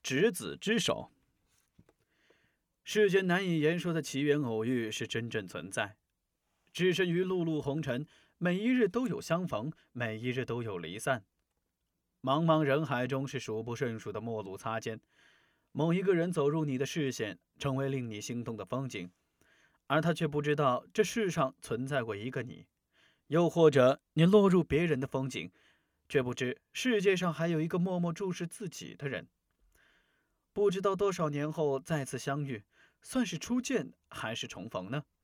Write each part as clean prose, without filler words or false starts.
执子之手。世间难以言说的奇缘偶遇是真正存在，置身于碌碌红尘，每一日都有相逢，每一日都有离散。茫茫人海中是数不胜数的陌路擦肩，某一个人走入你的视线，成为令你心动的风景，而他却不知道这世上存在过一个你。又或者你落入别人的风景，却不知世界上还有一个默默注视自己的人。不知道多少年后再次相遇，算是初见还是重逢呢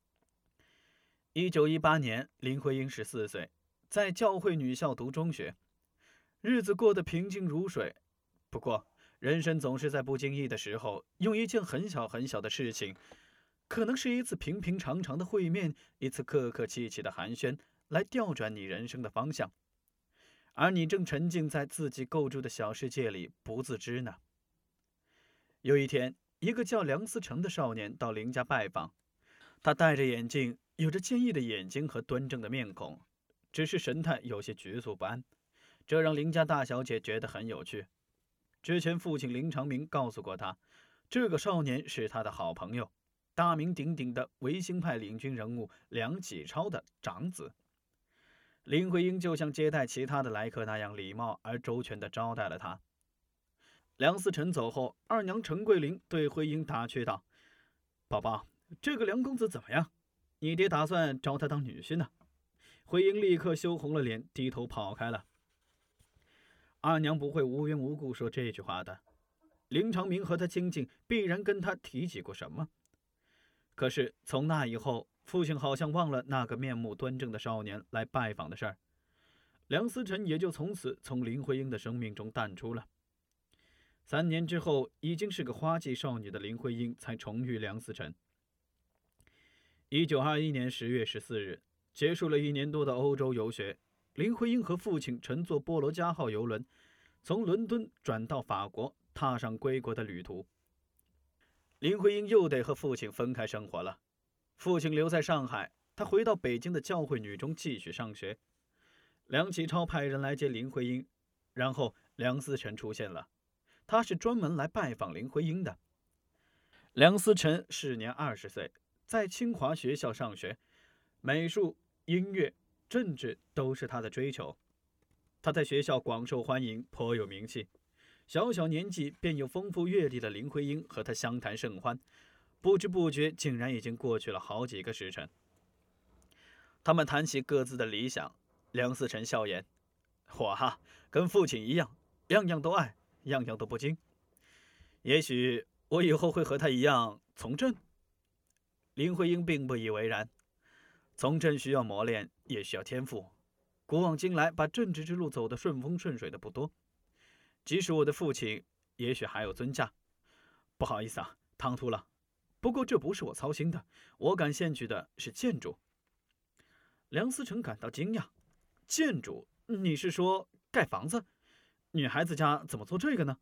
？1918年，林徽因14岁，在教会女校读中学，日子过得平静如水。不过，人生总是在不经意的时候，用一件很小很小的事情，可能是一次平平常常的会面，一次客客气气的寒暄，来调转你人生的方向。而你正沉浸在自己构筑的小世界里，不自知呢。有一天，一个叫梁思成的少年到林家拜访，他戴着眼镜，有着坚毅的眼睛和端正的面孔，只是神态有些局促不安，这让林家大小姐觉得很有趣。之前父亲林长民告诉过他，这个少年是他的好朋友，大名鼎鼎的维新派领军人物梁启超的长子。林徽因就像接待其他的来客那样礼貌而周全地招待了他。梁思成走后，二娘陈桂林对徽因打趣道：“宝宝，这个梁公子怎么样？你爹打算招他当女婿呢？”徽因立刻羞红了脸，低头跑开了。二娘不会无缘无故说这句话的，林长民和他亲近，必然跟他提起过什么。可是从那以后，父亲好像忘了那个面目端正的少年来拜访的事儿，梁思成也就从此从林徽因的生命中淡出了。3年之后，已经是个花季少女的林徽因才重遇梁思成。1921年10月14日，结束了1年多的欧洲游学，林徽因和父亲乘坐波罗加号邮轮，从伦敦转到法国，踏上归国的旅途。林徽因又得和父亲分开生活了，父亲留在上海，他回到北京的教会女中继续上学。梁启超派人来接林徽因，然后梁思成出现了。他是专门来拜访林徽因的。梁思成时年20岁，在清华学校上学，美术、音乐、政治都是他的追求。他在学校广受欢迎，颇有名气。小小年纪便有丰富阅历的林徽因和他相谈甚欢，不知不觉竟然已经过去了好几个时辰。他们谈起各自的理想，梁思成笑言：“我跟父亲一样，样样都爱，样样都不精。也许我以后会和他一样从政。”林徽因并不以为然，从政需要磨练，也需要天赋。古往今来，把政治之路走得顺风顺水的不多。即使我的父亲，也许还有尊驾。不好意思唐突了。不过这不是我操心的，我感兴趣的是建筑。梁思成感到惊讶：“建筑？你是说盖房子？女孩子家怎么做这个呢？”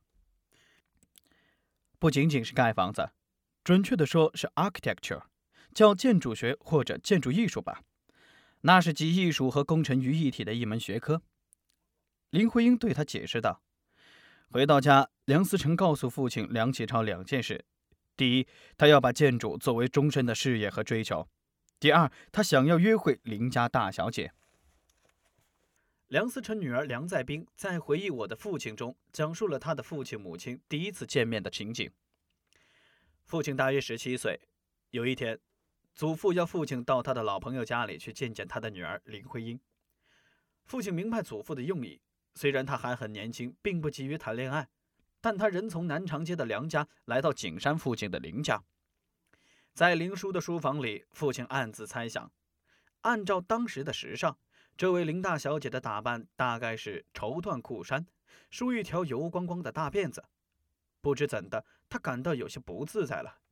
不仅仅是盖房子，准确的说是 architecture， 叫建筑学或者建筑艺术吧。那是集艺术和工程于一体的一门学科。林徽因对他解释道。回到家，梁思成告诉父亲梁启超2件事：第一，他要把建筑作为终身的事业和追求；第二，他想要约会林家大小姐。梁思成女儿梁再冰在回忆我的父亲中，讲述了他的父亲母亲第一次见面的情景。父亲大约17岁，有一天，祖父要父亲到他的老朋友家里去见见他的女儿林徽因。父亲明白祖父的用意，虽然他还很年轻，并不急于谈恋爱，但他仍从南长街的梁家来到景山附近的林家。在林叔的书房里，父亲暗自猜想，按照当时的时尚，这位林大小姐的打扮大概是绸缎裤衫，梳一条油光光的大辫子。不知怎的，他感到有些不自在了。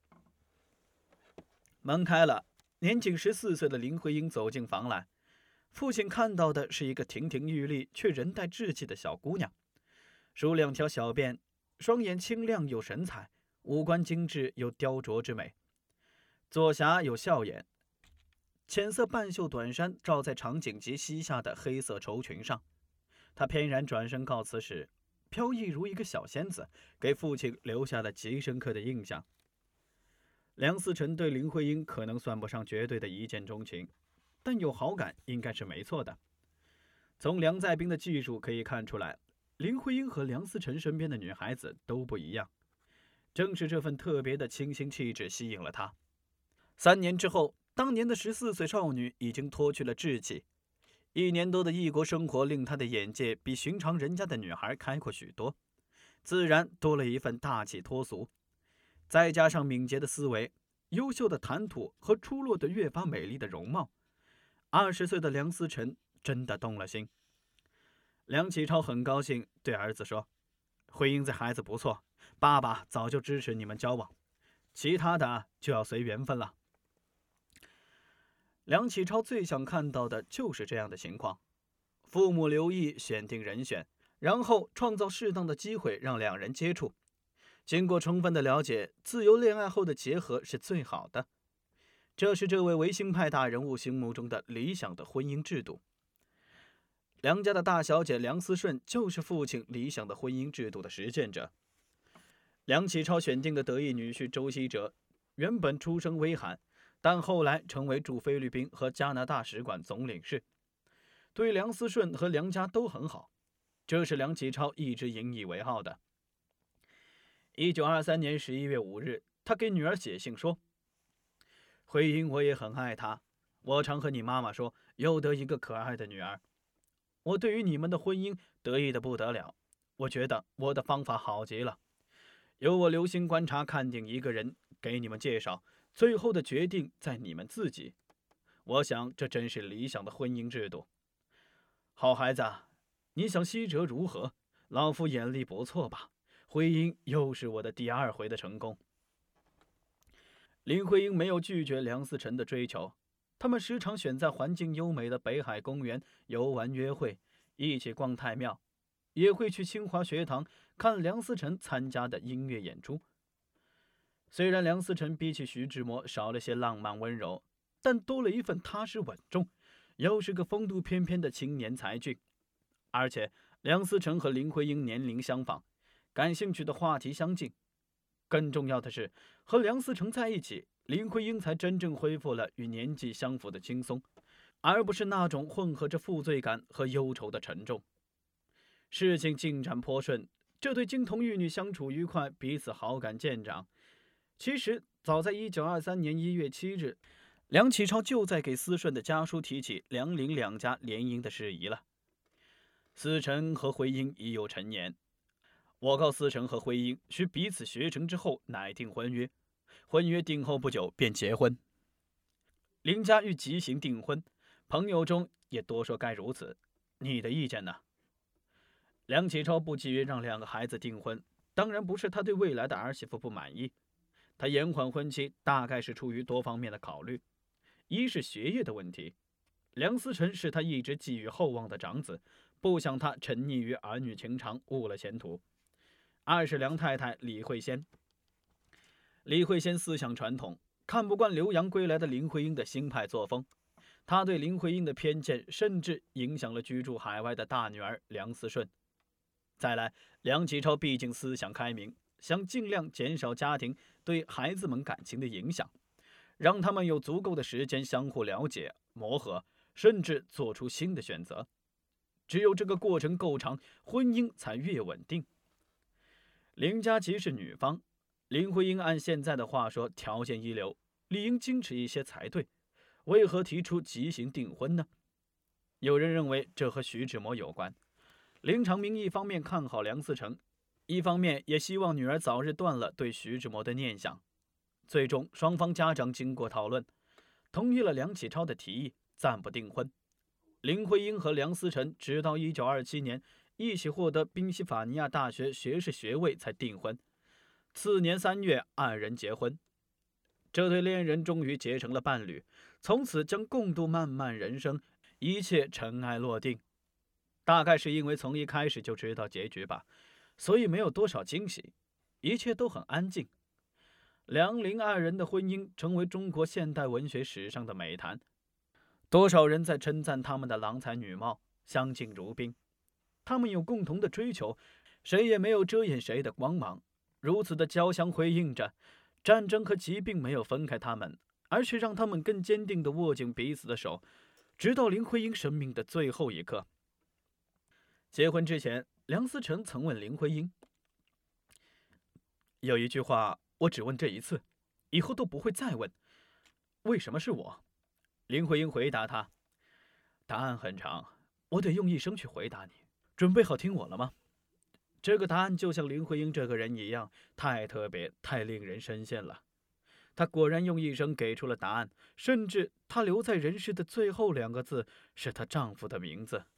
门开了，年仅14岁的林徽因走进房来。父亲看到的是一个亭亭玉立却人带稚气的小姑娘，梳2条小辫，双眼清亮有神采，五官精致有雕琢之美，左颊有笑眼，浅色半袖短衫罩在长颈及膝下的黑色绸裙上。他翩然转身告辞时， 飘逸如一个小仙子，给父亲留下了极深刻的印象。梁思成对林徽因可能算不上绝对的一见钟情，但有好感应该是没错的。从梁再冰的技术可以看出来，林徽因和梁思成身边的女孩子都不一样，正是这份特别的清新气质吸引了他。3年之后，当年的14岁少女已经脱去了稚气，1年多的异国生活令她的眼界比寻常人家的女孩开阔许多，自然多了一份大气脱俗。再加上敏捷的思维、优秀的谈吐和出落得越发美丽的容貌，20岁的梁思成真的动了心。梁启超很高兴，对儿子说：“徽因这孩子不错，爸爸早就支持你们交往，其他的就要随缘分了。”梁启超最想看到的就是这样的情况，父母留意选定人选，然后创造适当的机会让两人接触。经过充分的了解，自由恋爱后的结合是最好的。这是这位维新派大人物心目中的理想的婚姻制度。梁家的大小姐梁思顺就是父亲理想的婚姻制度的实践者。梁启超选定的得意女婿周希哲，原本出身微寒，但后来成为驻菲律宾和加拿大使馆总领事，对梁思顺和梁家都很好，这是梁启超一直引以为傲的。1923年11月5日，他给女儿写信说：“徽因我也很爱她，我常和你妈妈说，又得一个可爱的女儿。我对于你们的婚姻得意的不得了，我觉得我的方法好极了，由我留心观察看定一个人，给你们介绍，最后的决定在你们自己。我想这真是理想的婚姻制度。好孩子，你想希哲如何？老夫眼力不错吧？徽因又是我的第2回的成功。”林徽因没有拒绝梁思成的追求，他们时常选在环境优美的北海公园游玩约会，一起逛太庙，也会去清华学堂看梁思成参加的音乐演出。虽然梁思成比起徐志摩少了些浪漫温柔，但多了一份踏实稳重，又是个风度翩翩的青年才俊。而且梁思成和林徽因年龄相仿，感兴趣的话题相近。更重要的是，和梁思成在一起，林徽因才真正恢复了与年纪相符的轻松，而不是那种混合着负罪感和忧愁的沉重。事情进展颇顺，这对金童玉女相处愉快，彼此好感渐长。其实早在1923年1月7日，梁启超就在给思顺的家书提起梁林两家联姻的事宜了。思成和徽因已有成年，我告思成和徽因需彼此学成之后乃定婚约，婚约定后不久便结婚。林家欲即行订婚，朋友中也多说该如此，你的意见呢？梁启超不急于让2个孩子订婚，当然不是他对未来的儿媳妇不满意，他延缓婚期大概是出于多方面的考虑。一是学业的问题，梁思成是他一直寄予厚望的长子，不想他沉溺于儿女情长，误了前途。2是梁太太李惠仙。李惠仙思想传统，看不惯留洋归来的林徽因的新派作风，他对林徽因的偏见甚至影响了居住海外的大女儿梁思顺。再来，梁启超毕竟思想开明，想尽量减少家庭对孩子们感情的影响，让他们有足够的时间相互了解、磨合，甚至做出新的选择。只有这个过程够长，婚姻才越稳定。林家即是女方，林徽因按现在的话说条件一流，理应矜持一些才对，为何提出即行订婚呢？有人认为这和徐志摩有关。林长民一方面看好梁思成，一方面也希望女儿早日断了对徐志摩的念想。最终双方家长经过讨论，同意了梁启超的提议，暂不订婚。林徽因和梁思成直到1927年一起获得宾夕法尼亚大学学士学位才订婚，次年3月2人结婚。这对恋人终于结成了伴侣，从此将共度漫漫人生，一切尘埃落定。大概是因为从一开始就知道结局吧，所以没有多少惊喜，一切都很安静。梁林2人的婚姻成为中国现代文学史上的美谈，多少人在称赞他们的郎才女貌，相敬如宾。他们有共同的追求， 谁也没有遮掩谁的光芒，如此的交相辉映着，战争和疾病没有分开他们，而是让他们更坚定地握紧彼此的手，直到林徽因生命的最后一刻。结婚之前，梁思成曾问林徽因：“有一句话，我只问这一次，以后都不会再问，为什么是我？”林徽因回答他：“答案很长，我得用一生去回答你。准备好听我了吗？”这个答案就像林徽因这个人一样，太特别，太令人深陷了。她果然用一生给出了答案，甚至她留在人世的最后2个字是她丈夫的名字。